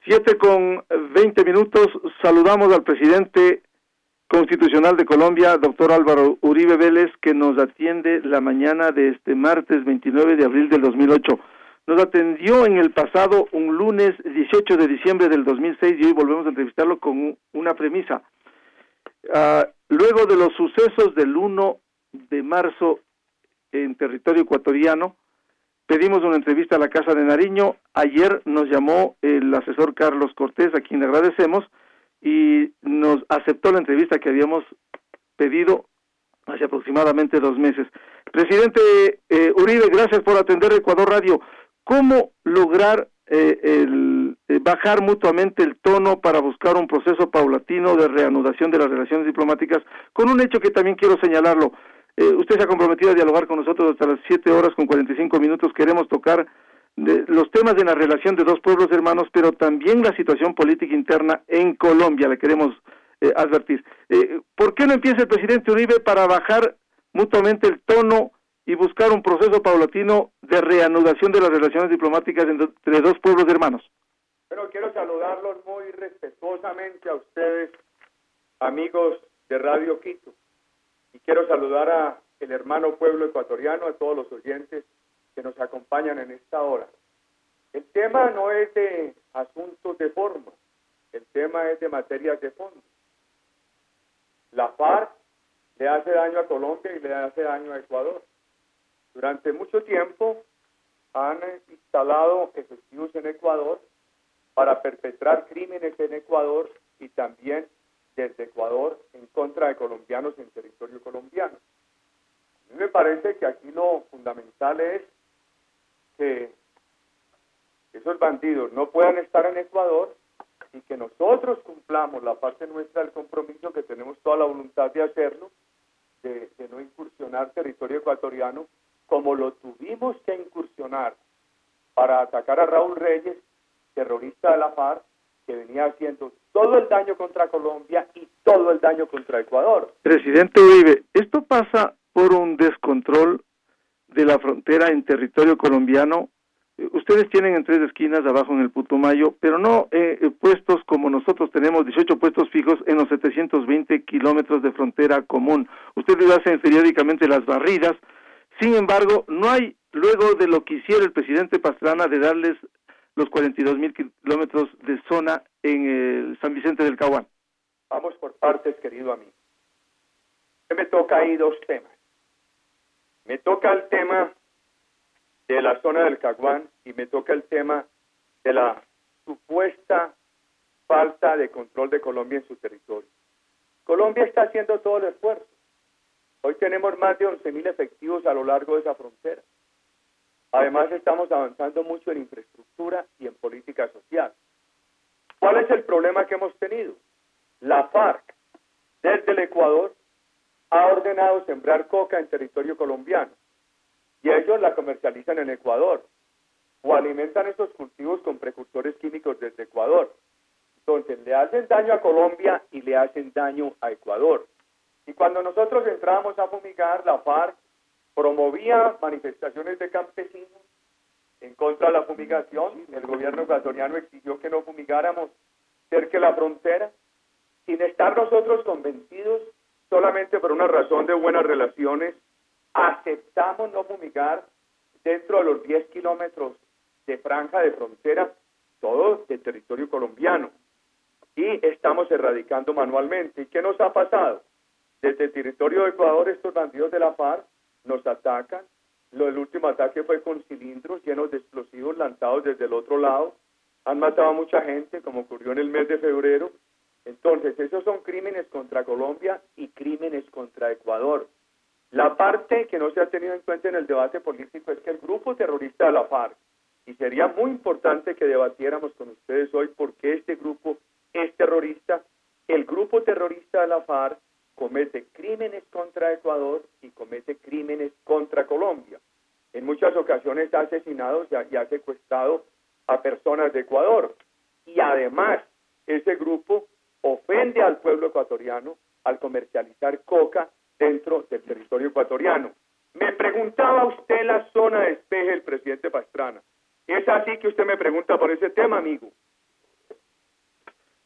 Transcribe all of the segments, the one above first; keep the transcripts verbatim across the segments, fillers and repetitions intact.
Siete con veinte minutos, saludamos al presidente constitucional de Colombia, doctor Álvaro Uribe Vélez, que nos atiende la mañana de este martes veintinueve de abril del dos mil ocho. Nos atendió en el pasado un lunes dieciocho de diciembre del dos mil seis y hoy volvemos a entrevistarlo con una premisa. Uh, luego de los sucesos del uno de marzo en territorio ecuatoriano, pedimos una entrevista a la Casa de Nariño. Ayer nos llamó el asesor Carlos Cortés, a quien le agradecemos, y nos aceptó la entrevista que habíamos pedido hace aproximadamente dos meses. Presidente eh, Uribe, gracias por atender Ecuador Radio. ¿Cómo lograr eh, el, eh, bajar mutuamente el tono para buscar un proceso paulatino de reanudación de las relaciones diplomáticas? Con un hecho que también quiero señalarlo. Eh, usted se ha comprometido a dialogar con nosotros hasta las siete horas con cuarenta y cinco minutos. Queremos tocar de, los temas de la relación de dos pueblos hermanos, pero también la situación política interna en Colombia, le queremos eh, advertir. Eh, ¿Por qué no empieza el presidente Uribe para bajar mutuamente el tono y buscar un proceso paulatino de reanudación de las relaciones diplomáticas entre dos pueblos hermanos? Bueno, quiero saludarlos muy respetuosamente a ustedes, amigos de Radio Quito. Y quiero saludar a el hermano pueblo ecuatoriano, a todos los oyentes que nos acompañan en esta hora. El tema no es de asuntos de forma, el tema es de materias de fondo. La FARC le hace daño a Colombia y le hace daño a Ecuador. Durante mucho tiempo han instalado efectivos en Ecuador para perpetrar crímenes en Ecuador y también desde Ecuador en contra de colombianos en territorio colombiano. A mí me parece que aquí lo fundamental es que esos bandidos no puedan estar en Ecuador y que nosotros cumplamos la parte nuestra del compromiso, que tenemos toda la voluntad de hacerlo, de, de no incursionar territorio ecuatoriano, como lo tuvimos que incursionar para atacar a Raúl Reyes, terrorista de la FARC, que venía haciendo todo el daño contra Colombia y todo el daño contra Ecuador. Presidente Uribe, esto pasa por un descontrol de la frontera en territorio colombiano. Ustedes tienen en tres esquinas abajo en el Putumayo, pero no eh, puestos como nosotros tenemos, dieciocho puestos fijos en los setecientos veinte kilómetros de frontera común. Ustedes hacen periódicamente las barridas. Sin embargo, no hay, luego de lo que hiciera el presidente Pastrana de darles los cuarenta y dos mil kilómetros de zona en el San Vicente del Caguán. Vamos por partes, querido amigo. Me toca ahí dos temas. Me toca el tema de la zona del Caguán y me toca el tema de la supuesta falta de control de Colombia en su territorio. Colombia está haciendo todo el esfuerzo. Hoy tenemos más de once mil efectivos a lo largo de esa frontera. Además, estamos avanzando mucho en infraestructura y en política social. ¿Cuál es el problema que hemos tenido? La FARC, desde el Ecuador, ha ordenado sembrar coca en territorio colombiano y ellos la comercializan en Ecuador o alimentan esos cultivos con precursores químicos desde Ecuador. Entonces, le hacen daño a Colombia y le hacen daño a Ecuador. Y cuando nosotros entrábamos a fumigar, la FARC promovía manifestaciones de campesinos en contra de la fumigación. El gobierno ecuatoriano exigió que no fumigáramos cerca de la frontera, sin estar nosotros convencidos, solamente por una razón de buenas relaciones, aceptamos no fumigar dentro de los diez kilómetros de franja de frontera, todo del territorio colombiano, y estamos erradicando manualmente. ¿Y qué nos ha pasado? Desde el territorio de Ecuador, estos bandidos de la FARC nos atacan. Lo, el último ataque fue con cilindros llenos de explosivos lanzados desde el otro lado. Han matado a mucha gente, como ocurrió en el mes de febrero. Entonces, esos son crímenes contra Colombia y crímenes contra Ecuador. La parte que no se ha tenido en cuenta en el debate político es que el grupo terrorista de la FARC, y sería muy importante que debatiéramos con ustedes hoy por qué este grupo es terrorista, el grupo terrorista de la FARC comete crímenes contra Ecuador y comete crímenes contra Colombia. En muchas ocasiones ha asesinado y ha secuestrado a personas de Ecuador. Y además, ese grupo ofende al pueblo ecuatoriano al comercializar coca dentro del territorio ecuatoriano. Me preguntaba usted la zona de despeje del presidente Pastrana. ¿Es así que usted me pregunta por ese tema, amigo?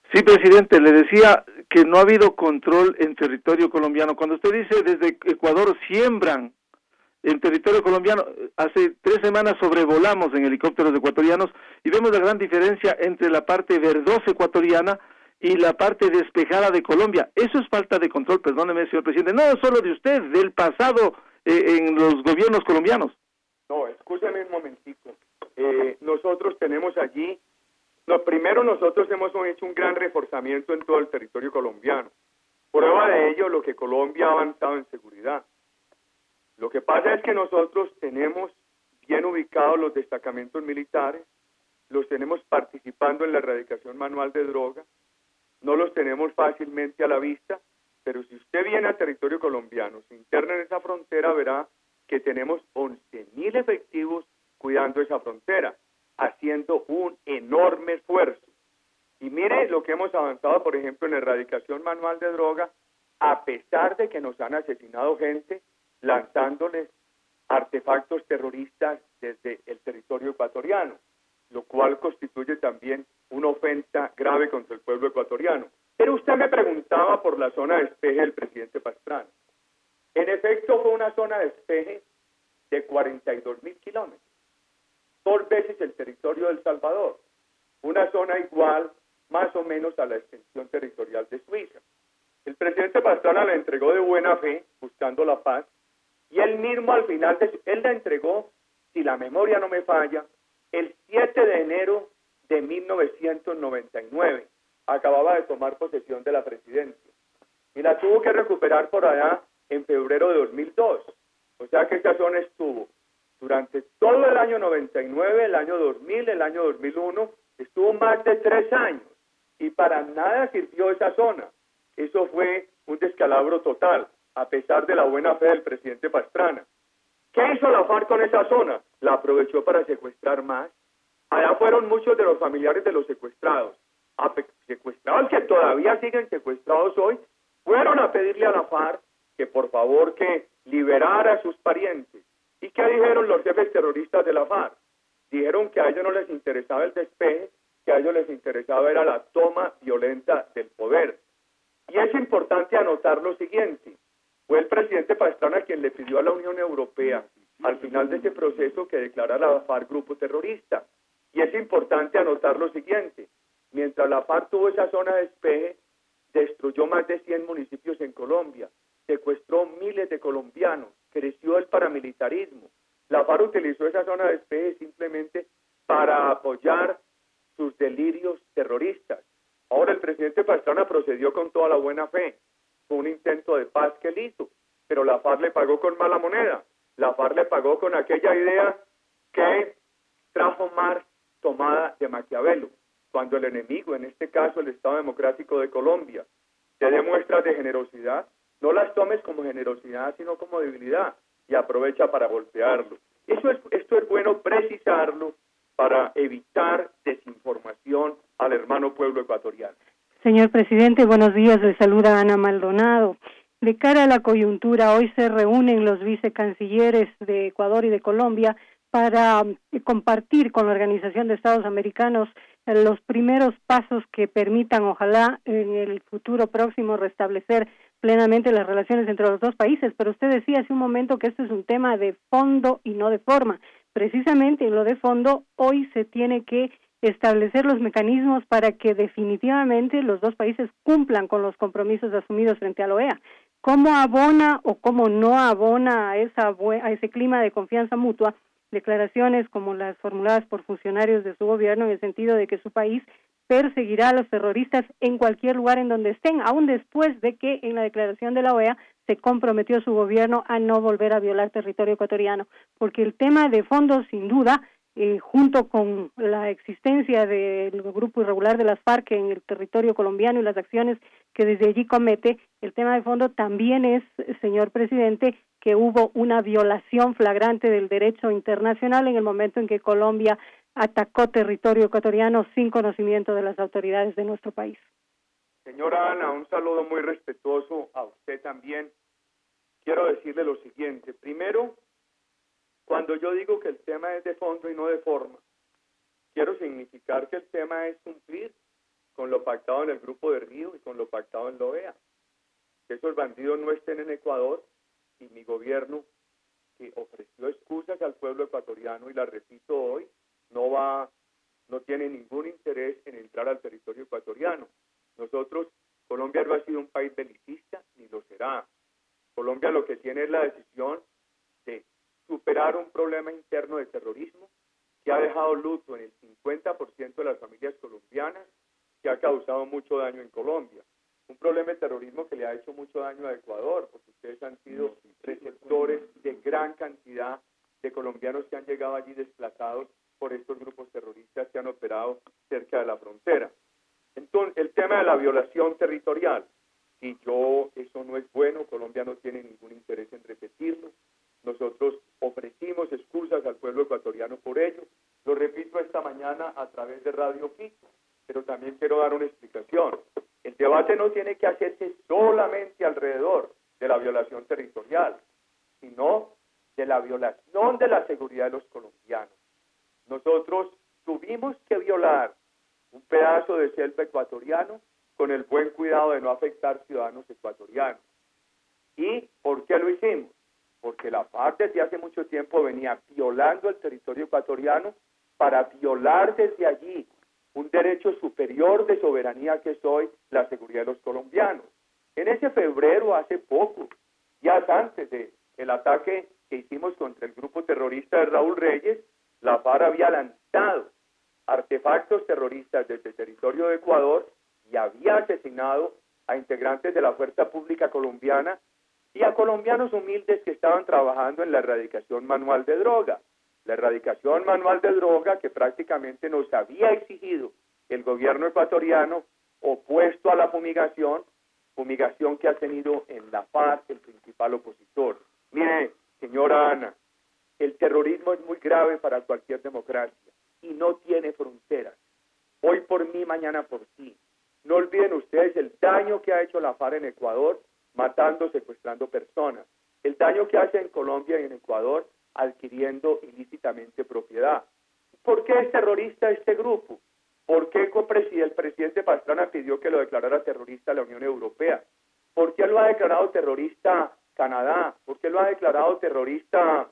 Sí, presidente, le decía que no ha habido control en territorio colombiano. Cuando usted dice desde Ecuador siembran en territorio colombiano, hace tres semanas sobrevolamos en helicópteros ecuatorianos y vemos la gran diferencia entre la parte verdosa ecuatoriana y la parte despejada de Colombia. Eso es falta de control, perdóneme, señor presidente, no solo de usted, del pasado eh, en los gobiernos colombianos. No, escúchame un momentico. Eh, nosotros tenemos allí, no, primero nosotros hemos hecho un gran reforzamiento en todo el territorio colombiano. Prueba de ello lo que Colombia ha avanzado en seguridad. Lo que pasa es que nosotros tenemos bien ubicados los destacamentos militares, los tenemos participando en la erradicación manual de droga, no los tenemos fácilmente a la vista, pero si usted viene al territorio colombiano, se interna en esa frontera, verá que tenemos once mil efectivos cuidando esa frontera, haciendo un enorme esfuerzo. Y mire lo que hemos avanzado, por ejemplo, en erradicación manual de droga, a pesar de que nos han asesinado gente lanzándoles artefactos terroristas desde el territorio ecuatoriano, lo cual constituye también una ofensa grave contra el pueblo ecuatoriano. Pero usted me preguntaba por la zona de despeje del presidente Pastrana. En efecto, fue una zona de despeje de cuarenta y dos mil kilómetros, dos veces el territorio de El Salvador, una zona igual más o menos a la extensión territorial de Suiza. El presidente Pastrana la entregó de buena fe, buscando la paz, y él mismo al final, de su, él la entregó, si la memoria no me falla, el siete de enero de mil novecientos noventa y nueve. Acababa de tomar posesión de la presidencia. Y la tuvo que recuperar por allá en febrero de dos mil dos. O sea que esa zona estuvo durante todo el año noventa y nueve, el año dos mil, el año dos mil uno, estuvo más de tres años. Y para nada sirvió esa zona. Eso fue un descalabro total, a pesar de la buena fe del presidente Pastrana. ¿Qué hizo la FARC con esa zona? La aprovechó para secuestrar más. Allá fueron muchos de los familiares de los secuestrados. A secuestrados que todavía siguen secuestrados hoy, fueron a pedirle a la FARC que por favor que liberara a sus parientes. ¿Y qué dijeron los jefes terroristas de la FARC? Dijeron que a ellos no les interesaba el despeje, que a ellos les interesaba era la toma violenta del poder. Y es importante anotar lo siguiente. Fue el presidente Pastrana quien le pidió a la Unión Europea, al final de ese proceso, que declarara a la FARC grupo terrorista. Y es importante anotar lo siguiente. Mientras la FARC tuvo esa zona de despeje, destruyó más de cien municipios en Colombia, secuestró miles de colombianos, creció el paramilitarismo. La FARC utilizó esa zona de despeje simplemente para apoyar sus delirios terroristas. Ahora el presidente Pastrana procedió con toda la buena fe. Fue un intento de paz que él hizo, pero la FARC le pagó con mala moneda. La FARC le pagó con aquella idea que trajo Marx tomada de Maquiavelo. Cuando el enemigo, en este caso el Estado Democrático de Colombia, te dé muestras de generosidad, no las tomes como generosidad, sino como debilidad, y aprovecha para golpearlo. Eso es, esto es bueno precisarlo para evitar desinformación al hermano pueblo ecuatoriano. Señor presidente, buenos días, le saluda Ana Maldonado. De cara a la coyuntura, hoy se reúnen los vicecancilleres de Ecuador y de Colombia para compartir con la Organización de Estados Americanos los primeros pasos que permitan, ojalá, en el futuro próximo restablecer plenamente las relaciones entre los dos países. Pero usted decía hace un momento que esto es un tema de fondo y no de forma. Precisamente en lo de fondo, hoy se tiene que establecer los mecanismos para que definitivamente los dos países cumplan con los compromisos asumidos frente a la O E A. ¿Cómo abona o cómo no abona a, esa, a ese clima de confianza mutua declaraciones como las formuladas por funcionarios de su gobierno en el sentido de que su país perseguirá a los terroristas en cualquier lugar en donde estén, aún después de que en la declaración de la O E A se comprometió su gobierno a no volver a violar territorio ecuatoriano? Porque el tema de fondo, sin duda, eh, junto con la existencia del grupo irregular de las FARC en el territorio colombiano y las acciones que desde allí comete, el tema de fondo también es, señor presidente, que hubo una violación flagrante del derecho internacional en el momento en que Colombia atacó territorio ecuatoriano sin conocimiento de las autoridades de nuestro país. Señora Ana, un saludo muy respetuoso a usted también. Quiero decirle lo siguiente. Primero, cuando yo digo que el tema es de fondo y no de forma, quiero significar que el tema es cumplir con lo pactado en el Grupo de Río y con lo pactado en la O E A. Que esos bandidos no estén en Ecuador y mi gobierno, que ofreció excusas al pueblo ecuatoriano y las repito hoy, no va, no tiene ningún interés en entrar al territorio ecuatoriano. Nosotros, Colombia no ha sido un país belicista ni lo será. Colombia lo que tiene es la decisión de superar un problema interno de terrorismo que ha dejado luto en el cincuenta por ciento de las familias colombianas, que ha causado mucho daño en Colombia. Un problema de terrorismo que le ha hecho mucho daño a Ecuador, porque ustedes han sido receptores de gran cantidad de colombianos que han llegado allí desplazados por estos grupos terroristas que han operado cerca de la frontera. Entonces, el tema de la violación territorial, y yo, eso no es bueno, Colombia no tiene ningún interés en repetirlo. Nosotros ofrecimos excusas al pueblo ecuatoriano por ello. Lo repito esta mañana a través de Radio Quito, pero también quiero dar una explicación. El debate no tiene que hacerse solamente alrededor de la violación territorial, sino de la violación de la seguridad de los colombianos. Nosotros tuvimos que violar un pedazo de selva ecuatoriano con el buen cuidado de no afectar ciudadanos ecuatorianos. ¿Y por qué lo hicimos? Porque la FARC desde hace mucho tiempo venía violando el territorio ecuatoriano para violar desde allí un derecho superior de soberanía que es hoy la seguridad de los colombianos. En ese febrero, hace poco, días antes de el ataque que hicimos contra el grupo terrorista de Raúl Reyes, la FARC había lanzado artefactos terroristas desde el territorio de Ecuador y había asesinado a integrantes de la fuerza pública colombiana y a colombianos humildes que estaban trabajando en la erradicación manual de droga. La erradicación manual de droga que prácticamente nos había exigido el gobierno ecuatoriano opuesto a la fumigación, fumigación que ha tenido en la FARC el principal opositor. Mire, señora Ana, el terrorismo es muy grave para cualquier democracia y no tiene fronteras. Hoy por mí, mañana por ti. No olviden ustedes el daño que ha hecho la FARC en Ecuador, matando, secuestrando personas. El daño que hace en Colombia y en Ecuador, adquiriendo ilícitamente propiedad. ¿Por qué es terrorista este grupo? ¿Por qué el presidente Pastrana pidió que lo declarara terrorista la Unión Europea? ¿Por qué lo ha declarado terrorista Canadá? ¿Por qué lo ha declarado terrorista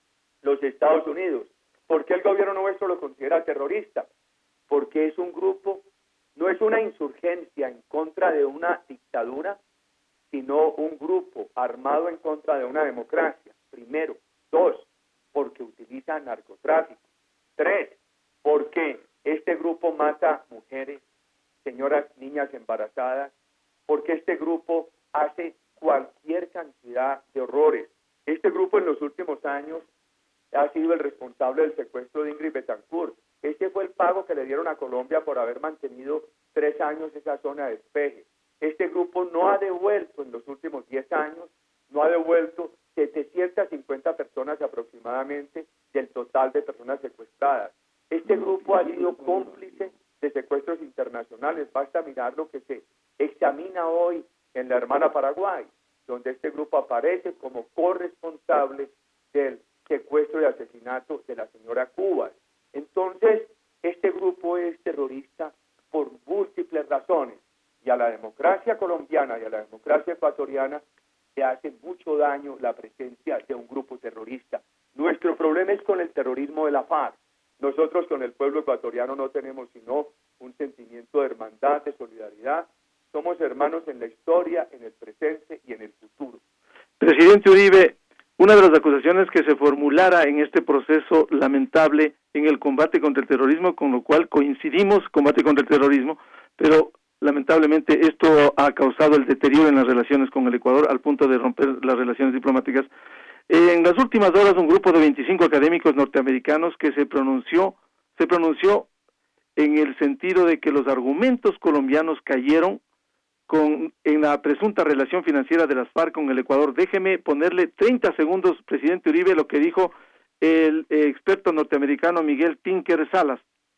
los Estados Unidos? ¿Por qué el gobierno nuestro lo considera terrorista? Porque es un grupo, no es una insurgencia en contra de una dictadura, sino un grupo armado en contra de una democracia, primero. Dos, porque utiliza narcotráfico. Tres, porque este grupo mata mujeres, señoras, niñas embarazadas, porque este grupo hace cualquier cantidad de horrores. Este grupo en los últimos años ha sido el responsable del secuestro de Ingrid Betancourt. Este fue el pago que le dieron a Colombia por haber mantenido tres años esa zona de despeje. Este grupo no ha devuelto en los últimos diez años, no ha devuelto setecientas cincuenta personas aproximadamente del total de personas secuestradas. Este grupo ha sido cómplice de secuestros internacionales. Basta mirar lo que se examina hoy en la hermana Paraguay, donde este grupo aparece como corresponsable del secuestro y asesinato de la señora Cubas. Entonces, este grupo es terrorista por múltiples razones, y a la democracia colombiana y a la democracia ecuatoriana le hace mucho daño la presencia de un grupo terrorista. Nuestro problema es con el terrorismo de la FARC. Nosotros con el pueblo ecuatoriano no tenemos sino un sentimiento de hermandad, de solidaridad. Somos hermanos en la historia, en el presente y en el futuro. Presidente Uribe, una de las acusaciones que se formulara en este proceso lamentable en el combate contra el terrorismo, con lo cual coincidimos, combate contra el terrorismo, pero lamentablemente esto ha causado el deterioro en las relaciones con el Ecuador al punto de romper las relaciones diplomáticas. En las últimas horas, un grupo de veinticinco académicos norteamericanos que se pronunció, se pronunció en el sentido de que los argumentos colombianos cayeron con en la presunta relación financiera de las FARC con el Ecuador. Déjeme ponerle treinta segundos, presidente Uribe, lo que dijo el experto norteamericano Miguel Tinker Salas.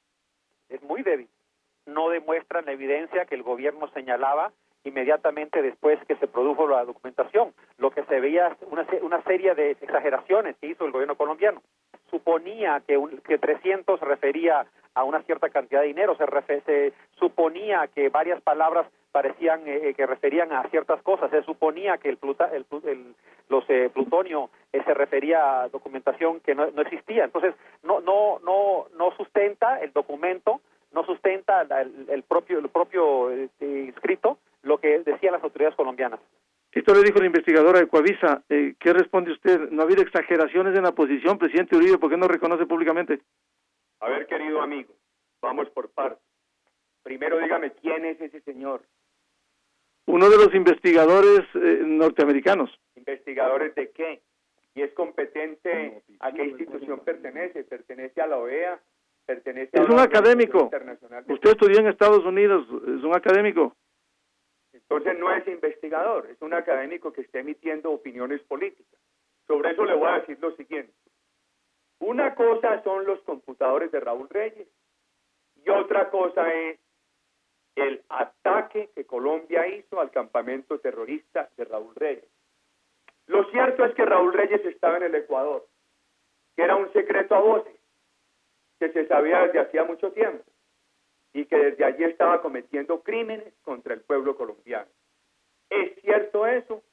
Es muy débil. No demuestran la evidencia que el gobierno señalaba inmediatamente después que se produjo la documentación. Lo que se veía una, una serie de exageraciones que hizo el gobierno colombiano. Suponía que, un, que trescientos se refería a una cierta cantidad de dinero. Se, refe, se suponía que varias palabras parecían eh, que referían a ciertas cosas. Se suponía que el, pluta, el, el los eh, plutonio eh, se refería a documentación que no, no existía. Entonces no no no no sustenta el documento, no sustenta el, el propio el propio este, escrito lo que decían las autoridades colombianas. Esto le dijo la investigadora de Coavisa. Eh, ¿Qué responde usted? ¿No ha habido exageraciones en la posición, presidente Uribe? ¿Por qué no reconoce públicamente? A ver, querido amigo, vamos por partes. Primero dígame, ¿quién es ese señor? Uno de los investigadores eh, norteamericanos. ¿Investigadores de qué? ¿Y es competente a qué institución pertenece? ¿Pertenece a la O E A? ¿Pertenece a Es un académico. Usted estudió en Estados Unidos, es un académico. Entonces no es investigador, es un académico que está emitiendo opiniones políticas. Sobre eso le voy a decir lo siguiente. Una cosa son los computadores de Raúl Reyes y otra cosa es el ataque que Colombia hizo al campamento terrorista de Raúl Reyes. Lo cierto es que Raúl Reyes estaba en el Ecuador, que era un secreto a voces, que se sabía desde hacía mucho tiempo, y que desde allí estaba cometiendo crímenes contra el pueblo colombiano. ¿Es cierto eso?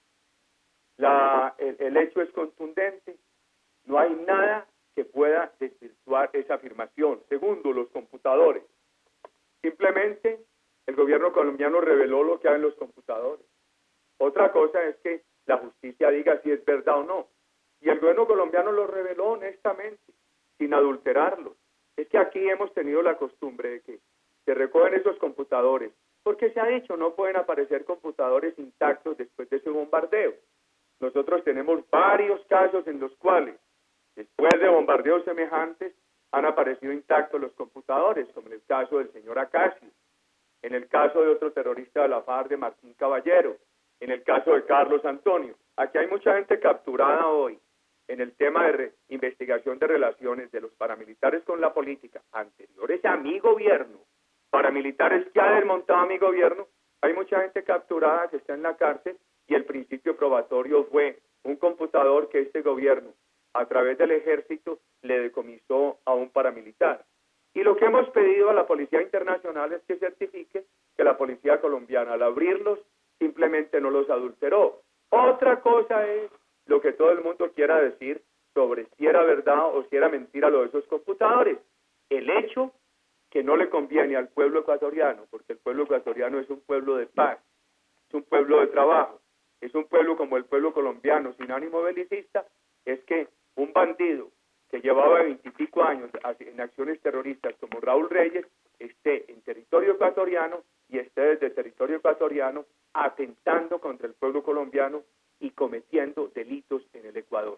La, el, el hecho es contundente, no hay nada que pueda desvirtuar esa afirmación. Segundo, los computadores. Simplemente el gobierno colombiano reveló lo que hay en los computadores. Otra cosa es que la justicia diga si es verdad o no. Y el gobierno colombiano lo reveló honestamente, sin adulterarlo. Es que aquí hemos tenido la costumbre de que se recogen esos computadores, porque se ha dicho, no pueden aparecer computadores intactos después de ese bombardeo. Nosotros tenemos varios casos en los cuales, después de bombardeos semejantes, han aparecido intactos los computadores, como en el caso del señor Acacio, en el caso de otro terrorista de la FARC, de Martín Caballero, en el caso de Carlos Antonio. Aquí hay mucha gente capturada hoy en el tema de re investigación de relaciones de los paramilitares con la política, anteriores a mi gobierno, paramilitares que ha desmontado a mi gobierno. Hay mucha gente capturada que está en la cárcel y el principio probatorio fue un computador que este gobierno, a través del ejército, le decomisó a un paramilitar. Y lo que hemos pedido a la Policía Internacional es que certifique que la policía colombiana, al abrirlos, simplemente no los adulteró. Otra cosa es lo que todo el mundo quiera decir sobre si era verdad o si era mentira lo de esos computadores. El hecho que no le conviene al pueblo ecuatoriano, porque el pueblo ecuatoriano es un pueblo de paz, es un pueblo de trabajo, es un pueblo como el pueblo colombiano sin ánimo belicista, es que un bandido que llevaba veinticinco años en acciones terroristas como Raúl Reyes esté en territorio ecuatoriano y esté desde territorio ecuatoriano atentando contra el pueblo colombiano y cometiendo delitos en el Ecuador.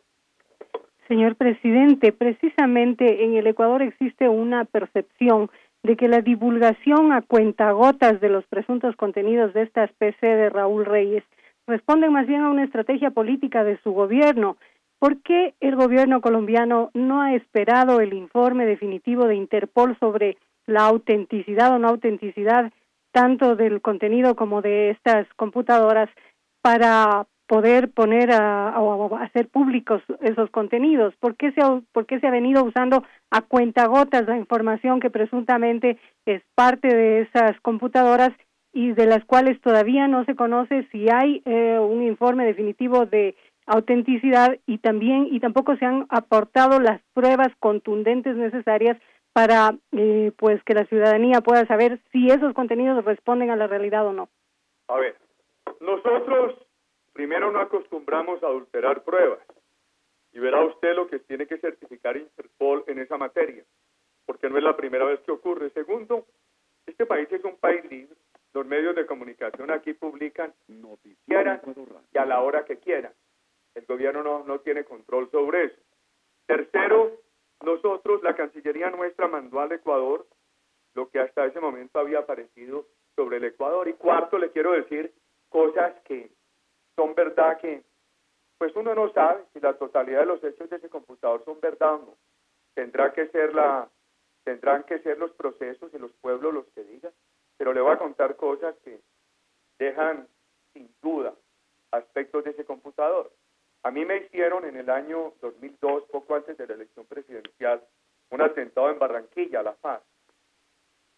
Señor presidente, precisamente en el Ecuador existe una percepción de que la divulgación a cuentagotas de los presuntos contenidos de esta especie de Raúl Reyes responde más bien a una estrategia política de su gobierno. ¿Por qué el gobierno colombiano no ha esperado el informe definitivo de Interpol sobre la autenticidad o no autenticidad tanto del contenido como de estas computadoras para poder poner a, o a hacer públicos esos contenidos? ¿Por qué se ha, por qué se ha venido usando a cuentagotas la información que presuntamente es parte de esas computadoras y de las cuales todavía no se conoce si hay eh, un informe definitivo de autenticidad y también y tampoco se han aportado las pruebas contundentes necesarias para eh, pues que la ciudadanía pueda saber si esos contenidos responden a la realidad o no? A ver, nosotros primero no acostumbramos a adulterar pruebas y verá usted lo que tiene que certificar Interpol en esa materia, porque no es la primera vez que ocurre. Segundo, este país es un país libre, los medios de comunicación aquí publican quieran y a la hora que quieran. El gobierno no, no tiene control sobre eso. Tercero, nosotros, la Cancillería nuestra mandó al Ecuador lo que hasta ese momento había aparecido sobre el Ecuador. Y cuarto, le quiero decir cosas que son verdad que, pues uno no sabe si la totalidad de los hechos de ese computador son verdad o no. Tendrá que ser la, tendrán que ser los procesos y los pueblos los que digan. Pero le voy a contar cosas que dejan sin duda aspectos de ese computador. A mí me hicieron en el año dos mil dos, poco antes de la elección presidencial, un atentado en Barranquilla, La Paz.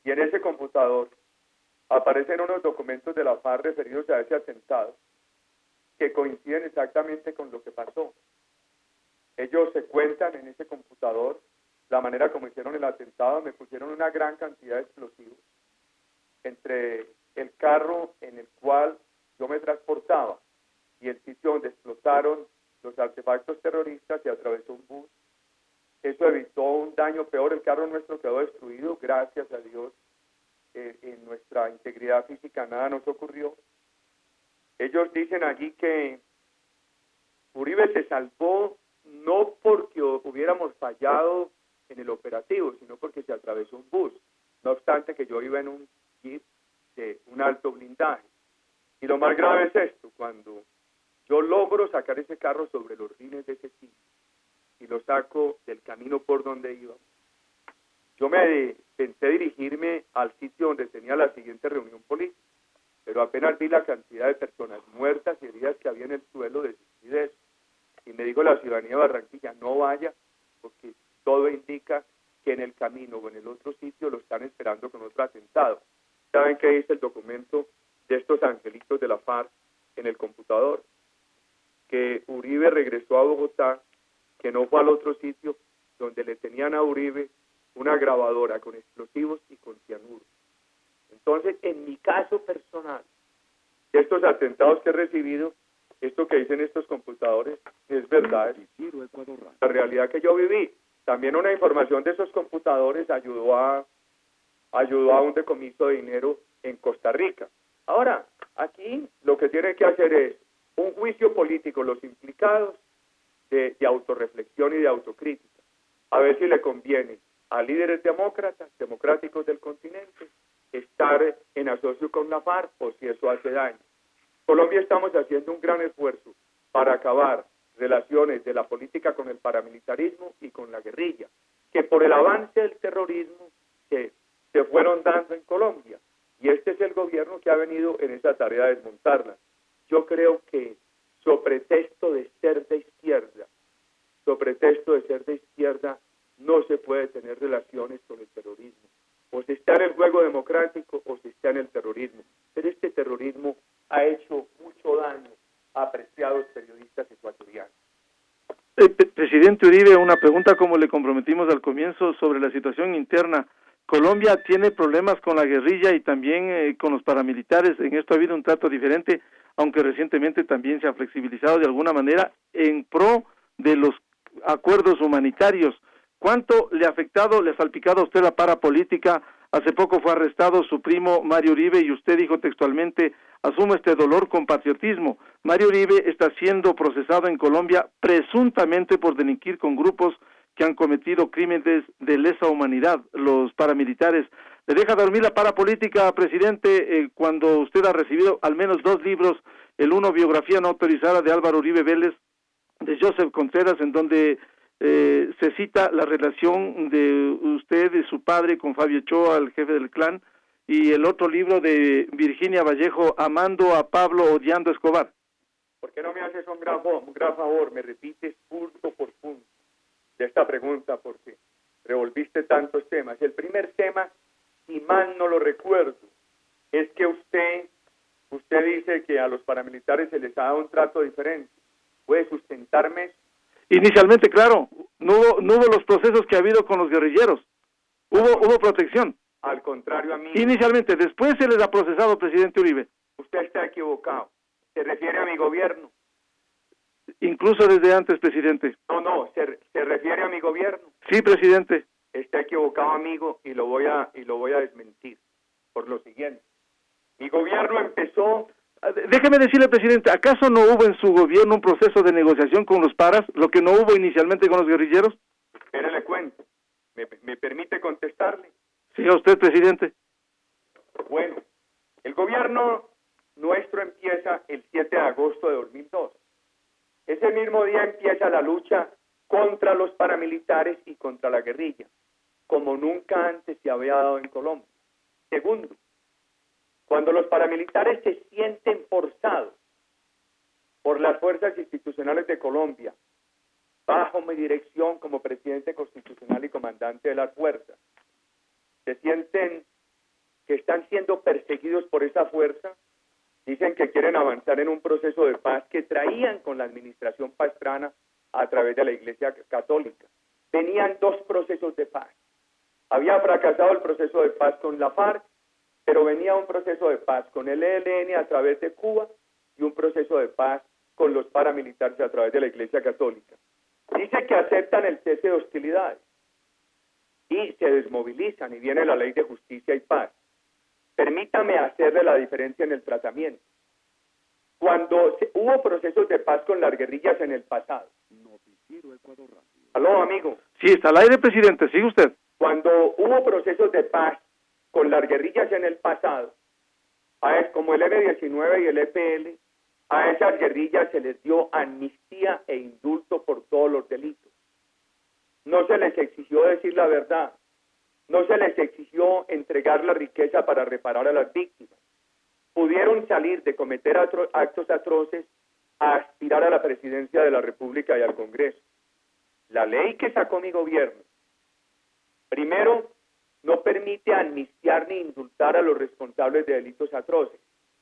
y en ese computador aparecen unos documentos de la FARC referidos a ese atentado que coinciden exactamente con lo que pasó. Ellos se cuentan en ese computador la manera como hicieron el atentado. Me pusieron una gran cantidad de explosivos entre el carro en el cual yo me transportaba y el sitio donde explotaron los artefactos terroristas. Se atravesó un bus. Eso evitó un daño peor. El carro nuestro quedó destruido, gracias a Dios. Eh, en nuestra integridad física nada nos ocurrió. Ellos dicen allí que Uribe se salvó no porque hubiéramos fallado en el operativo, sino porque se atravesó un bus. No obstante que yo iba en un jeep de un alto blindaje. Y lo más grave es esto: cuando yo logro sacar ese carro sobre los rines de ese sitio y lo saco del camino por donde iba, yo me pensé dirigirme al sitio donde tenía la siguiente reunión política, pero apenas vi la cantidad de personas muertas y heridas que había en el suelo, desistí de eso. Y me dijo la ciudadanía de Barranquilla: no vaya, porque todo indica que en el camino o en el otro sitio lo están esperando con otro atentado. ¿Saben qué dice el documento de estos angelitos de la FARC en el computador? Que Uribe regresó a Bogotá, que no fue al otro sitio donde le tenían a Uribe una grabadora con explosivos y con cianuro. Entonces, en mi caso personal, de estos atentados que he recibido, esto que dicen estos computadores es verdad, es la realidad que yo viví. También una información de esos computadores ayudó a, ayudó a un decomiso de dinero en Costa Rica. Ahora, aquí lo que tiene que hacer es un juicio político, los implicados, de, de autorreflexión y de autocrítica, a ver si le conviene a líderes demócratas, democráticos del continente, estar en asocio con la FARC o si eso hace daño. Colombia estamos haciendo un gran esfuerzo para acabar relaciones de la política con el paramilitarismo y con la guerrilla, que por el avance del terrorismo que se fueron dando en Colombia, y este es el gobierno que ha venido en esa tarea de desmontarla. Yo creo que, sobre pretexto de ser de izquierda, sobre pretexto de ser de izquierda, no se puede tener relaciones con el terrorismo. O se está en el juego democrático o se está en el terrorismo. Pero este terrorismo ha hecho mucho daño a apreciados periodistas ecuatorianos. Eh, presidente Uribe, una pregunta como le comprometimos al comienzo sobre la situación interna. Colombia tiene problemas con la guerrilla y también eh, con los paramilitares. En esto ha habido un trato diferente, aunque recientemente también se ha flexibilizado de alguna manera en pro de los acuerdos humanitarios. ¿Cuánto le ha afectado, le ha salpicado a usted la parapolítica? Hace poco fue arrestado su primo Mario Uribe y usted dijo textualmente: asumo este dolor con patriotismo. Mario Uribe está siendo procesado en Colombia presuntamente por delinquir con grupos que han cometido crímenes de lesa humanidad, los paramilitares. ¿Le deja dormir la parapolítica, presidente, eh, cuando usted ha recibido al menos dos libros, el uno, biografía no autorizada de Álvaro Uribe Vélez, de Joseph Contreras, en donde eh, se cita la relación de usted, de su padre, con Fabio Ochoa, el jefe del clan, y el otro libro de Virginia Vallejo, Amando a Pablo, odiando a Escobar? ¿Por qué no me haces un gran, un gran favor? Me repites punto por punto de esta pregunta, porque revolviste tantos temas. El primer tema, si mal no lo recuerdo, es que usted usted dice que a los paramilitares se les ha dado un trato diferente. ¿Puede sustentarme eso? Inicialmente, claro, no hubo, no hubo los procesos que ha habido con los guerrilleros. Hubo, hubo protección. Al contrario a mí. Inicialmente, después se les ha procesado, presidente Uribe. Usted está equivocado. Se refiere a mi gobierno. Incluso desde antes, presidente. No, no, se, se refiere a mi gobierno. Sí, presidente. Está equivocado, amigo, y lo voy a y lo voy a desmentir por lo siguiente. Mi gobierno empezó... Déjeme decirle, presidente, ¿acaso no hubo en su gobierno un proceso de negociación con los paras, lo que no hubo inicialmente con los guerrilleros? Espere, le cuento. ¿Me, me permite contestarle? Sí, a usted, presidente. Bueno, el gobierno nuestro empieza el siete de agosto de dos mil dos. Ese mismo día empieza la lucha contra los paramilitares y contra la guerrilla, como nunca antes se había dado en Colombia. Segundo, cuando los paramilitares se sienten forzados por las fuerzas institucionales de Colombia, bajo mi dirección como presidente constitucional y comandante de las fuerzas, se sienten que están siendo perseguidos por esa fuerza. Dicen que quieren avanzar en un proceso de paz que traían con la administración pastrana a través de la Iglesia Católica. Venían dos procesos de paz. Había fracasado el proceso de paz con la FARC, pero venía un proceso de paz con el E L N a través de Cuba y un proceso de paz con los paramilitares a través de la Iglesia Católica. Dice que aceptan el cese de hostilidades y se desmovilizan y viene la ley de justicia y paz. Permítame hacerle la diferencia en el tratamiento. Cuando se, hubo procesos de paz con las guerrillas en el pasado. Aló, amigo. Sí, está al aire, presidente, sigue usted. Cuando hubo procesos de paz con las guerrillas en el pasado, a es, como el eme diecinueve y el E P L, a esas guerrillas se les dio amnistía e indulto por todos los delitos. No se les exigió decir la verdad. No se les exigió entregar la riqueza para reparar a las víctimas. Pudieron salir de cometer atro- actos atroces a aspirar a la presidencia de la República y al Congreso. La ley que sacó mi gobierno, primero, no permite amnistiar ni indultar a los responsables de delitos atroces.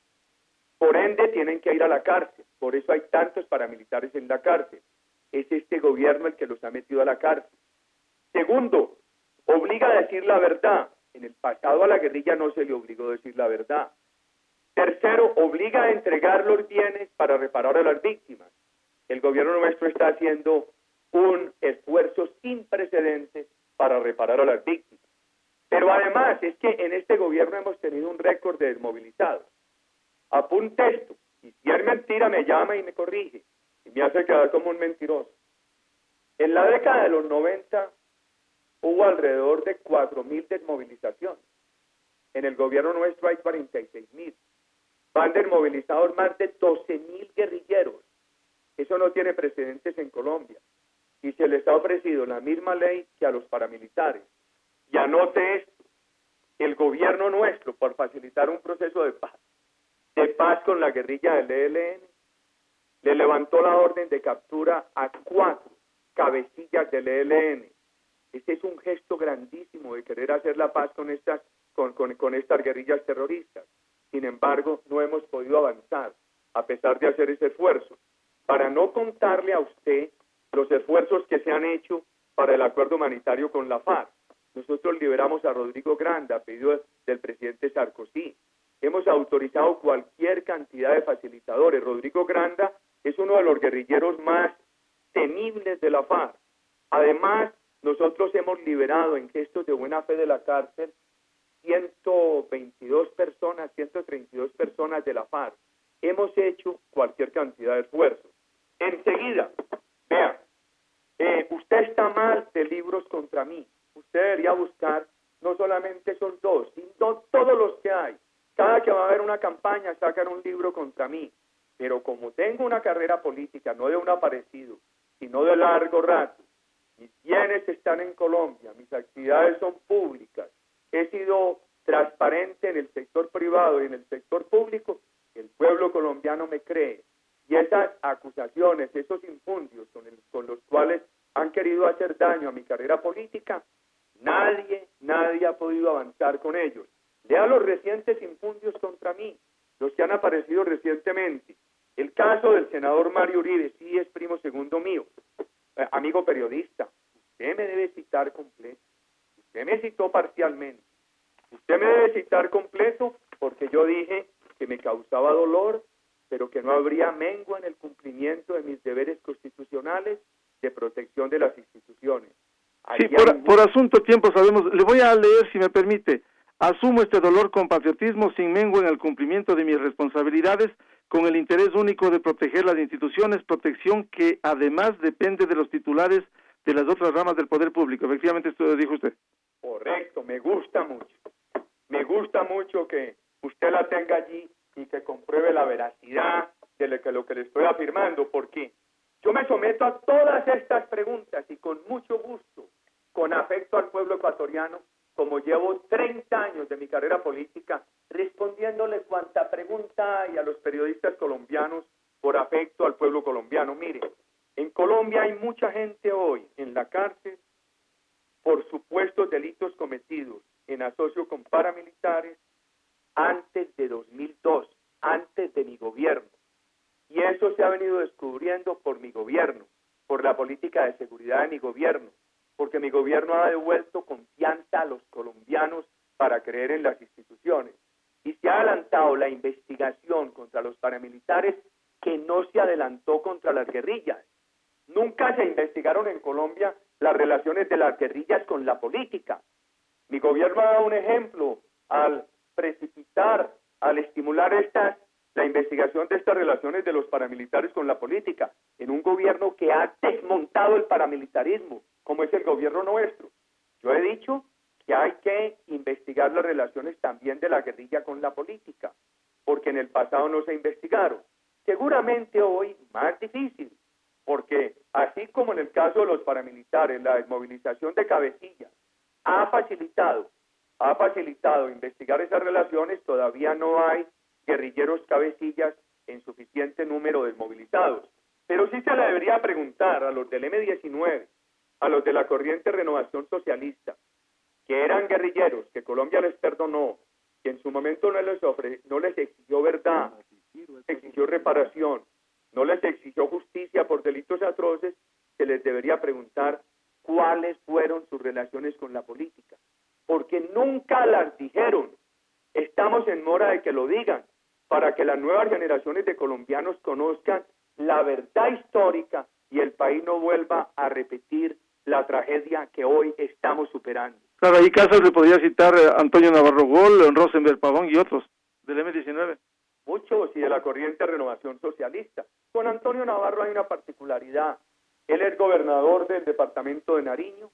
Por ende, tienen que ir a la cárcel. Por eso hay tantos paramilitares en la cárcel. Es este gobierno el que los ha metido a la cárcel. Segundo, obliga a decir la verdad. En el pasado a la guerrilla no se le obligó a decir la verdad. Tercero, obliga a entregar los bienes para reparar a las víctimas. El gobierno nuestro está haciendo un esfuerzo sin precedentes para reparar a las víctimas. Pero además es que en este gobierno hemos tenido un récord de desmovilizados. Apunte esto, y si es mentira me llama y me corrige, y me hace quedar como un mentiroso. En la década de los noventa hubo alrededor de cuatro mil desmovilizaciones. En el gobierno nuestro hay cuarenta y seis mil. Van desmovilizados más de doce mil guerrilleros. Eso no tiene precedentes en Colombia. Y se les ha ofrecido la misma ley que a los paramilitares. Y anote esto, el gobierno nuestro, por facilitar un proceso de paz, de paz con la guerrilla del E L N, le levantó la orden de captura a cuatro cabecillas del E L N. Este es un gesto grandísimo de querer hacer la paz con estas, con, con, con estas guerrillas terroristas. Sin embargo, no hemos podido avanzar, a pesar de hacer ese esfuerzo. Para no contarle a usted los esfuerzos que se han hecho para el acuerdo humanitario con la FARC. Nosotros liberamos a Rodrigo Granda, a pedido del presidente Sarkozy. Hemos autorizado cualquier cantidad de facilitadores. Rodrigo Granda es uno de los guerrilleros más temibles de la FARC. Además, nosotros hemos liberado en gestos de buena fe de la cárcel ciento veintidós personas, ciento treinta y dos personas de la FARC. Hemos hecho cualquier cantidad de esfuerzos. Enseguida, vean, eh, usted está mal de libros contra mí. Usted debería buscar no solamente esos dos, sino todos los que hay. Cada que va a haber una campaña sacan un libro contra mí. Pero como tengo una carrera política, no de un aparecido, sino de largo rato, mis bienes están en Colombia, mis actividades son públicas, he sido transparente en el sector privado y en el sector público, el pueblo colombiano me cree. Y esas acusaciones, esos infundios con, el, con los cuales han querido hacer daño a mi carrera política, nadie, nadie ha podido avanzar con ellos. Lea los recientes infundios contra mí, los que han aparecido recientemente. El caso del senador Mario Uribe, sí es primo segundo mío. Eh, amigo periodista, usted me debe citar completo. Usted me citó parcialmente. Usted me debe citar completo porque yo dije que me causaba dolor, pero que no habría mengua en el cumplimiento de mis deberes constitucionales de protección de las instituciones. Sí, por, por asunto tiempo sabemos. Le voy a leer, si me permite. Asumo este dolor con patriotismo, sin mengua en el cumplimiento de mis responsabilidades, con el interés único de proteger las instituciones, protección que además depende de los titulares de las otras ramas del poder público. Efectivamente, esto lo dijo usted. Correcto, me gusta mucho. Me gusta mucho que usted la tenga allí y que compruebe la veracidad de lo que, lo que le estoy afirmando, porque yo me someto a todas estas preguntas y con mucho gusto, con afecto al pueblo ecuatoriano, como llevo treinta años de mi carrera política, respondiéndole cuanta pregunta hay a los periodistas colombianos por afecto al pueblo colombiano. Mire, en Colombia hay mucha gente hoy en la cárcel por supuestos delitos cometidos en asocio con paramilitares antes de dos mil dos, antes de mi gobierno. Y eso se ha venido descubriendo por mi gobierno, por la política de seguridad de mi gobierno, porque mi gobierno ha devuelto confianza a los colombianos para creer en las instituciones. Y se ha adelantado la investigación contra los paramilitares que no se adelantó contra las guerrillas. Nunca se investigaron en Colombia las relaciones de las guerrillas con la política. Mi gobierno ha dado un ejemplo al precipitar, al estimular estas, la investigación de estas relaciones de los paramilitares con la política, en un gobierno que ha desmontado el paramilitarismo, como es el gobierno nuestro. Yo he dicho que hay que investigar las relaciones también de la guerrilla con la política, porque en el pasado no se investigaron. Seguramente hoy más difícil, porque así como en el caso de los paramilitares, la desmovilización de cabecillas ha facilitado, ha facilitado investigar esas relaciones, todavía no hay guerrilleros cabecillas en suficiente número desmovilizados. Pero sí se le debería preguntar a los del eme diecinueve, a los de la corriente Renovación Socialista, que eran guerrilleros, que Colombia les perdonó, que en su momento no les, ofre, no les exigió verdad, exigió reparación, no les exigió justicia por delitos atroces, se les debería preguntar cuáles fueron sus relaciones con la política, porque nunca las dijeron. Estamos en mora de que lo digan, para que las nuevas generaciones de colombianos conozcan la verdad histórica y el país no vuelva a repetir la tragedia que hoy estamos superando. Claro, ahí casos le podría citar eh, Antonio Navarro Gol, Rosenberg Pavón y otros del eme diecinueve. Muchos y de la corriente Renovación Socialista. Con Antonio Navarro hay una particularidad. Él es gobernador del departamento de Nariño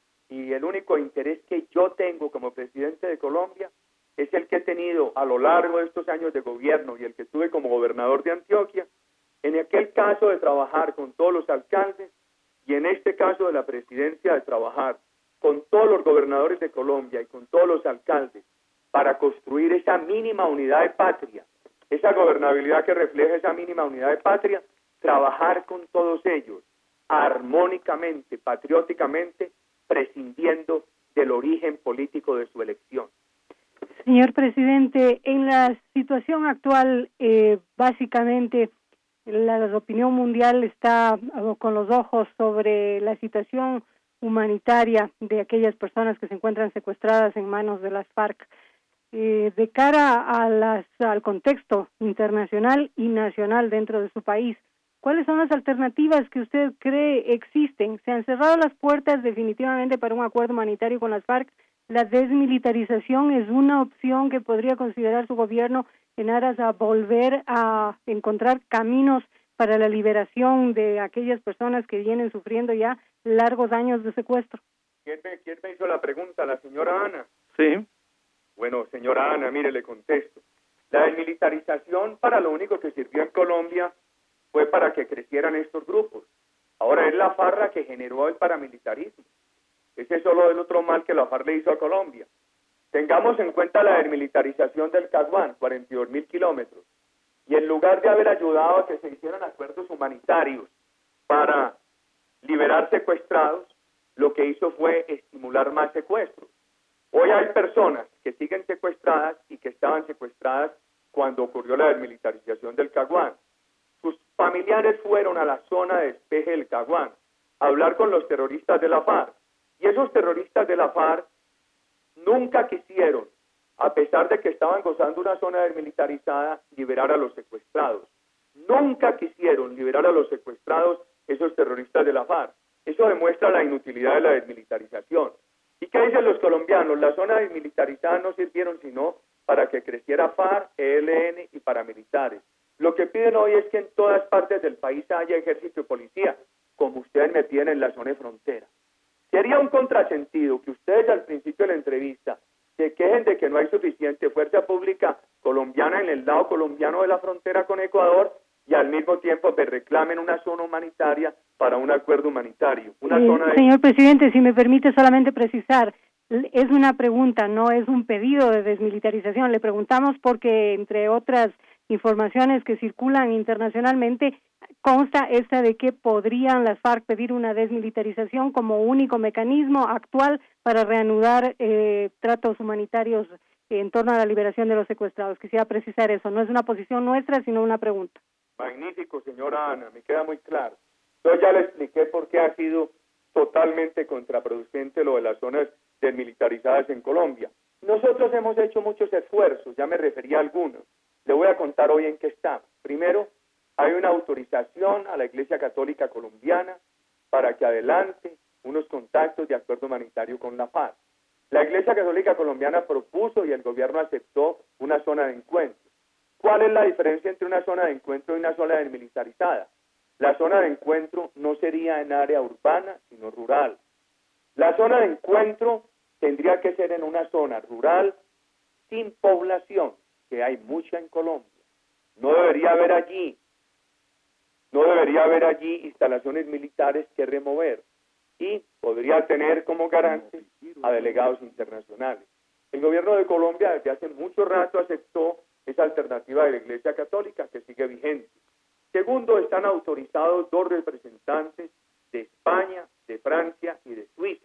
y el único interés que yo tengo como presidente de Colombia es el que he tenido a lo largo de estos años de gobierno y el que tuve como gobernador de Antioquia, en aquel caso de trabajar con todos los alcaldes y en este caso de la presidencia de trabajar con todos los gobernadores de Colombia y con todos los alcaldes para construir esa mínima unidad de patria, esa gobernabilidad que refleja esa mínima unidad de patria, trabajar con todos ellos armónicamente, patrióticamente, prescindiendo del origen político de su elección. Señor presidente, en la situación actual, eh, básicamente la opinión mundial está con los ojos sobre la situación humanitaria de aquellas personas que se encuentran secuestradas en manos de las FARC. Eh, de cara a las, al contexto internacional y nacional dentro de su país, ¿cuáles son las alternativas que usted cree existen? ¿Se han cerrado las puertas definitivamente para un acuerdo humanitario con las FARC? ¿La desmilitarización es una opción que podría considerar su gobierno en aras a volver a encontrar caminos para la liberación de aquellas personas que vienen sufriendo ya largos años de secuestro? ¿Quién me, quién me hizo la pregunta? ¿La señora Ana? Sí. Bueno, señora Ana, mire, le contesto. La desmilitarización para lo único que sirvió en Colombia fue para que crecieran estos grupos. Ahora es la farra que generó el paramilitarismo. Ese es solo el otro mal que la FARC le hizo a Colombia. Tengamos en cuenta la desmilitarización del Caguán, cuarenta y dos mil kilómetros. Y en lugar de haber ayudado a que se hicieran acuerdos humanitarios para liberar secuestrados, lo que hizo fue estimular más secuestros. Hoy hay personas que siguen secuestradas y que estaban secuestradas cuando ocurrió la desmilitarización del Caguán. Sus familiares fueron a la zona de despeje del Caguán a hablar con los terroristas de la FARC. Y esos terroristas de la FARC nunca quisieron, a pesar de que estaban gozando una zona desmilitarizada, liberar a los secuestrados. Nunca quisieron liberar a los secuestrados esos terroristas de la FARC. Eso demuestra la inutilidad de la desmilitarización. ¿Y qué dicen los colombianos? Las zonas desmilitarizadas no sirvieron sino para que creciera FARC, E L N y paramilitares. Lo que piden hoy es que en todas partes del país haya ejército y policía, como ustedes me piden en la zona de frontera. Sería un contrasentido que ustedes al principio de la entrevista se quejen de que no hay suficiente fuerza pública colombiana en el lado colombiano de la frontera con Ecuador y al mismo tiempo que reclamen una zona humanitaria para un acuerdo humanitario. Una eh, zona de... Señor presidente, si me permite solamente precisar, es una pregunta, no es un pedido de desmilitarización. Le preguntamos porque, entre otras informaciones que circulan internacionalmente, consta esta de que podrían las FARC pedir una desmilitarización como único mecanismo actual para reanudar eh, tratos humanitarios en torno a la liberación de los secuestrados. Quisiera precisar eso, no es una posición nuestra, sino una pregunta. Magnífico, señora Ana, me queda muy claro. Yo ya le expliqué por qué ha sido totalmente contraproducente lo de las zonas desmilitarizadas en Colombia. Nosotros hemos hecho muchos esfuerzos, ya me refería a algunos. Le voy a contar hoy en qué estamos. Primero, hay una autorización a la Iglesia Católica Colombiana para que adelante unos contactos de acuerdo humanitario con la FARC. La Iglesia Católica Colombiana propuso y el gobierno aceptó una zona de encuentro. ¿Cuál es la diferencia entre una zona de encuentro y una zona desmilitarizada? La zona de encuentro no sería en área urbana, sino rural. La zona de encuentro tendría que ser en una zona rural sin población, que hay mucha en Colombia. No debería haber allí, no debería haber allí instalaciones militares que remover y podría tener como garantes a delegados internacionales. El gobierno de Colombia desde hace mucho rato aceptó esa alternativa de la Iglesia Católica que sigue vigente. Segundo, están autorizados dos representantes de España, de Francia y de Suiza.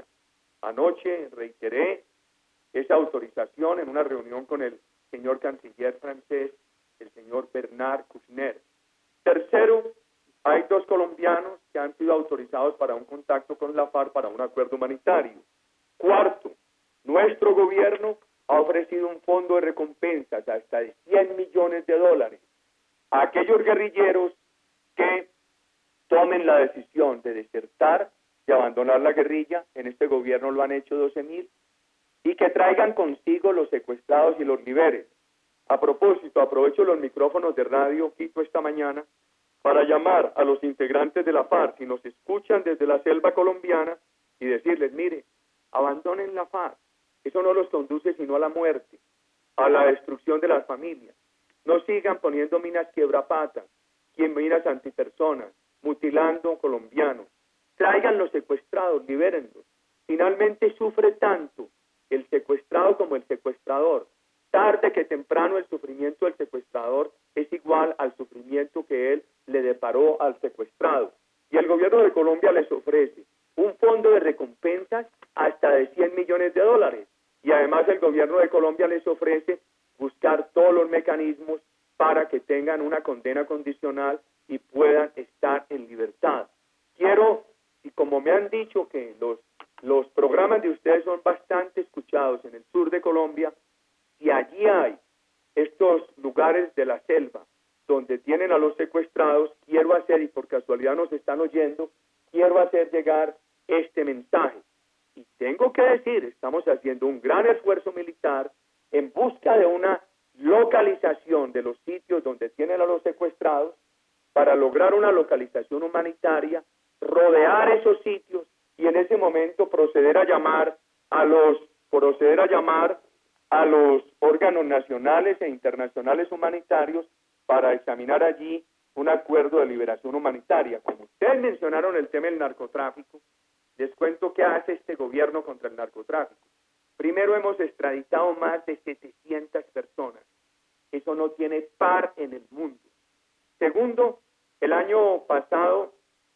Anoche reiteré esa autorización en una reunión con el señor canciller francés, el señor Bernard Kouchner. Tercero, hay dos colombianos que han sido autorizados para un contacto con la FARC para un acuerdo humanitario. Cuarto, nuestro gobierno ha ofrecido un fondo de recompensas hasta de cien millones de dólares a aquellos guerrilleros que tomen la decisión de desertar, de abandonar la guerrilla. En este gobierno lo han hecho doce mil, y que traigan consigo los secuestrados y los liberen. A propósito, aprovecho los micrófonos de Radio Quito esta mañana para llamar a los integrantes de la FARC, si nos escuchan desde la selva colombiana, y decirles, mire, abandonen la FARC, eso no los conduce sino a la muerte, a la destrucción de las familias. No sigan poniendo minas quiebrapatas, minas antipersonas, mutilando colombianos. Traigan los secuestrados, libérenlos. Finalmente sufre tanto el secuestrado como el secuestrador. Tarde que temprano el sufrimiento del secuestrador es igual al sufrimiento que él le deparó al secuestrado. Y el gobierno de Colombia les ofrece un fondo de recompensas hasta de cien millones de dólares. Y además el gobierno de Colombia les ofrece buscar todos los mecanismos para que tengan una condena condicional y puedan estar en libertad. Quiero, y como me han dicho que los, los programas de ustedes son bastante escuchados en el sur de Colombia, si allí hay estos lugares de la selva donde tienen a los secuestrados, quiero hacer, y por casualidad nos están oyendo, quiero hacer llegar este mensaje. Y tengo que decir, estamos haciendo un gran esfuerzo militar en busca de una localización de los sitios donde tienen a los secuestrados para lograr una localización humanitaria, rodear esos sitios y en ese momento proceder a llamar a los proceder a llamar a los órganos nacionales e internacionales humanitarios para examinar allí un acuerdo de liberación humanitaria. Como ustedes mencionaron el tema del narcotráfico, les cuento qué hace este gobierno contra el narcotráfico. Primero, hemos extraditado más de setecientas personas. Eso no tiene par en el mundo. Segundo, el año pasado,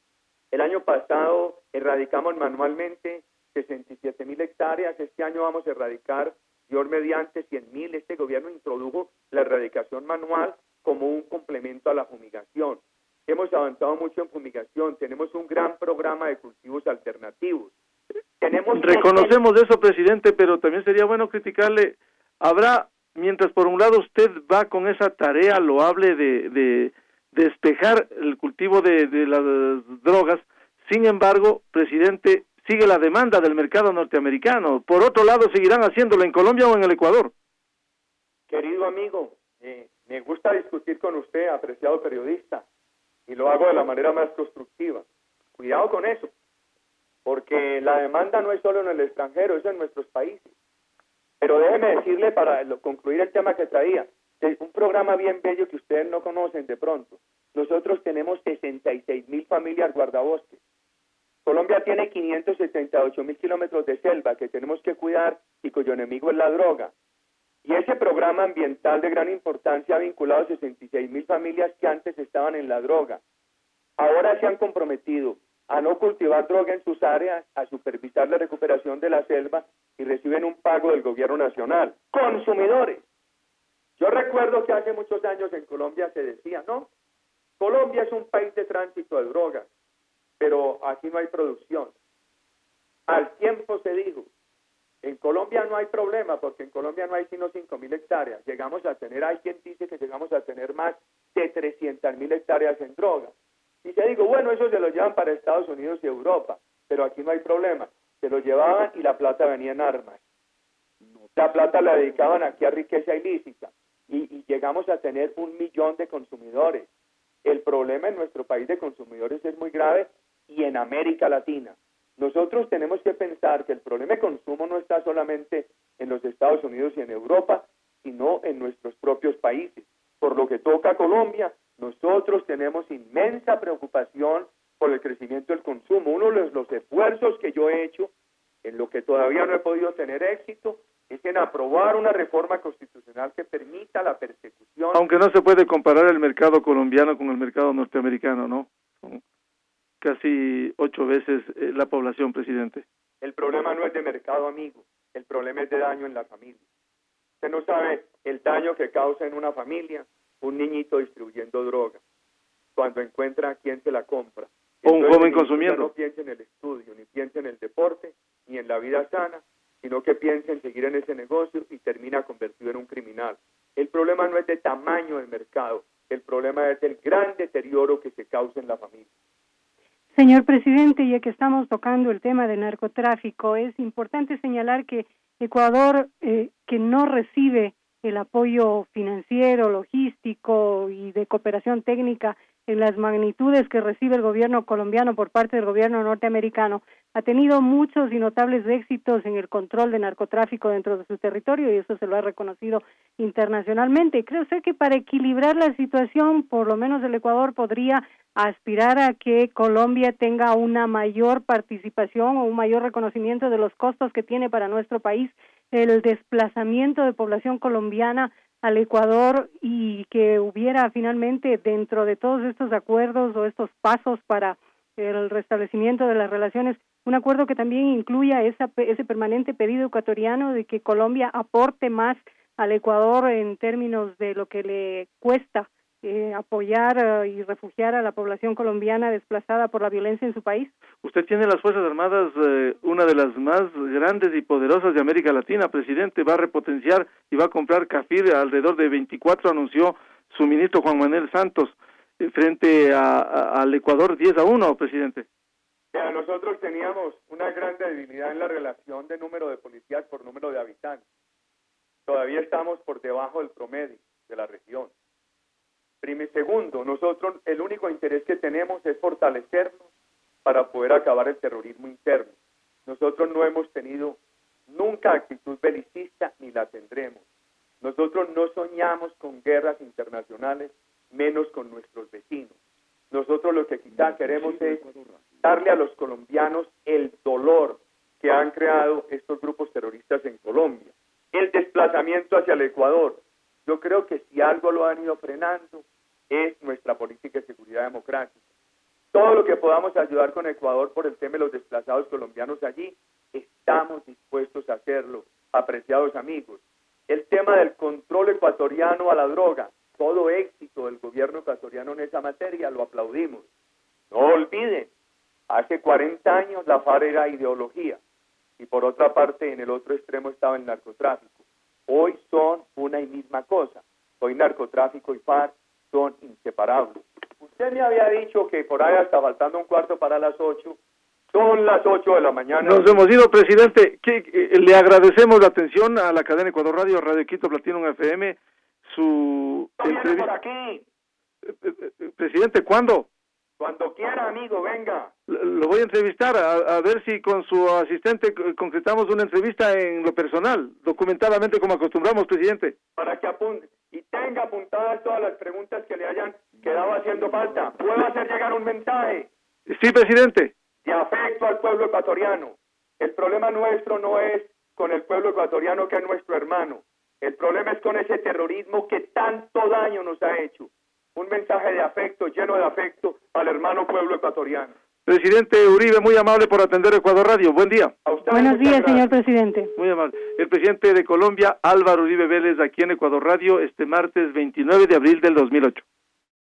el año pasado erradicamos manualmente sesenta y siete mil hectáreas. Este año vamos a erradicar, Dios mediante, cien mil. Este gobierno introdujo la erradicación manual como un complemento a la fumigación. Hemos avanzado mucho en fumigación. Tenemos un gran programa de cultivos alternativos. Tenemos Reconocemos eso, presidente, pero también sería bueno criticarle. Habrá, mientras por un lado usted va con esa tarea loable de, de despejar el cultivo de, de las drogas, sin embargo, presidente, sigue la demanda del mercado norteamericano. Por otro lado, ¿seguirán haciéndolo en Colombia o en el Ecuador? Querido amigo, eh, me gusta discutir con usted, apreciado periodista, y lo hago de la manera más constructiva. Cuidado con eso, porque la demanda no es solo en el extranjero, es en nuestros países. Pero déjeme decirle, para concluir el tema que traía, es un programa bien bello que ustedes no conocen de pronto. Nosotros tenemos sesenta y seis mil familias guardabosques. Colombia tiene quinientos setenta y ocho mil kilómetros de selva que tenemos que cuidar y cuyo enemigo es la droga. Y ese programa ambiental de gran importancia ha vinculado sesenta y seis mil familias que antes estaban en la droga. Ahora se han comprometido a no cultivar droga en sus áreas, a supervisar la recuperación de la selva y reciben un pago del gobierno nacional. Consumidores. Yo recuerdo que hace muchos años en Colombia se decía, no, Colombia es un país de tránsito de drogas, pero aquí no hay producción. Al tiempo se dijo, en Colombia no hay problema, porque en Colombia no hay sino cinco mil hectáreas. Llegamos a tener, hay quien dice que llegamos a tener más de trescientas mil hectáreas en droga. Y se digo, bueno, eso se lo llevan para Estados Unidos y Europa, pero aquí no hay problema. Se lo llevaban y la plata venía en armas. La plata la dedicaban aquí a riqueza ilícita. Y, y llegamos a tener un millón de consumidores. El problema en nuestro país de consumidores es muy grave y en América Latina. Nosotros tenemos que pensar que el problema de consumo no está solamente en los Estados Unidos y en Europa, sino en nuestros propios países. Por lo que toca a Colombia, nosotros tenemos inmensa preocupación por el crecimiento del consumo. Uno de los, los esfuerzos que yo he hecho, en lo que todavía no he podido tener éxito, es en aprobar una reforma constitucional que permita la persecución. Aunque no se puede comparar el mercado colombiano con el mercado norteamericano, ¿no? Son casi ocho veces eh, la población, presidente. El problema no es de mercado, amigo. El problema es de daño en la familia. Usted no sabe el daño que causa en una familia un niñito distribuyendo droga cuando encuentra a quien se la compra. O un joven consumiendo. No piensa en el estudio, ni piensa en el deporte, ni en la vida sana, sino que piensa en seguir en ese negocio y termina convertido en un criminal. El problema no es de tamaño del mercado, el problema es del gran deterioro que se causa en la familia. Señor presidente, ya que estamos tocando el tema del narcotráfico, es importante señalar que Ecuador, eh, que no recibe el apoyo financiero, logístico y de cooperación técnica en las magnitudes que recibe el gobierno colombiano por parte del gobierno norteamericano, ha tenido muchos y notables éxitos en el control de narcotráfico dentro de su territorio y eso se lo ha reconocido internacionalmente. Creo ser que para equilibrar la situación, por lo menos el Ecuador podría aspirar a que Colombia tenga una mayor participación o un mayor reconocimiento de los costos que tiene para nuestro país el desplazamiento de población colombiana al Ecuador y que hubiera finalmente dentro de todos estos acuerdos o estos pasos para el restablecimiento de las relaciones, un acuerdo que también incluya esa, ese permanente pedido ecuatoriano de que Colombia aporte más al Ecuador en términos de lo que le cuesta eh, apoyar uh, y refugiar a la población colombiana desplazada por la violencia en su país. Usted tiene las Fuerzas Armadas, eh, una de las más grandes y poderosas de América Latina, presidente, va a repotenciar y va a comprar CAFIR alrededor de veinticuatro, anunció su ministro Juan Manuel Santos, eh, frente a, a, al Ecuador diez a uno, presidente. Ya, nosotros teníamos una gran debilidad en la relación de número de policías por número de habitantes. Todavía estamos por debajo del promedio de la región. Primero, segundo, nosotros el único interés que tenemos es fortalecernos para poder acabar el terrorismo interno. Nosotros no hemos tenido nunca actitud belicista ni la tendremos. Nosotros no soñamos con guerras internacionales, menos con nuestros vecinos. Nosotros lo que quizá queremos es darle a los colombianos el dolor que han creado estos grupos terroristas en Colombia. El desplazamiento hacia el Ecuador. Yo creo que si algo lo han ido frenando es nuestra política de seguridad democrática. Todo lo que podamos ayudar con Ecuador por el tema de los desplazados colombianos allí, estamos dispuestos a hacerlo, apreciados amigos. El tema del control ecuatoriano a la droga, todo éxito del gobierno ecuatoriano en esa materia, lo aplaudimos. No olviden, hace cuarenta años la FARC era ideología y por otra parte en el otro extremo estaba el narcotráfico. Hoy son una y misma cosa. Hoy narcotráfico y FARC son inseparables. Usted me había dicho que por ahí hasta faltando un cuarto para las ocho, son las ocho de la mañana. Nos hemos ido, presidente. Que, eh, le agradecemos la atención a la cadena Ecuador Radio, Radio Quito, Platinum F M. Su entrevista. Por aquí. Eh, eh, presidente, ¿cuándo? Cuando quiera, amigo, venga. Lo voy a entrevistar, a, a ver si con su asistente concretamos una entrevista en lo personal, documentadamente como acostumbramos, presidente. Para que apunte y tenga apuntadas todas las preguntas que le hayan quedado haciendo falta. ¿Puedo hacer llegar un mensaje? Sí, presidente. De afecto al pueblo ecuatoriano. El problema nuestro no es con el pueblo ecuatoriano que es nuestro hermano. El problema es con ese terrorismo que tanto daño nos ha hecho. Un mensaje de afecto, lleno de afecto al hermano pueblo ecuatoriano. Presidente Uribe, muy amable por atender Ecuador Radio. Buen día. Buenos días, señor presidente. Muy amable. El presidente de Colombia, Álvaro Uribe Vélez, aquí en Ecuador Radio, este martes veintinueve de abril del dos mil ocho.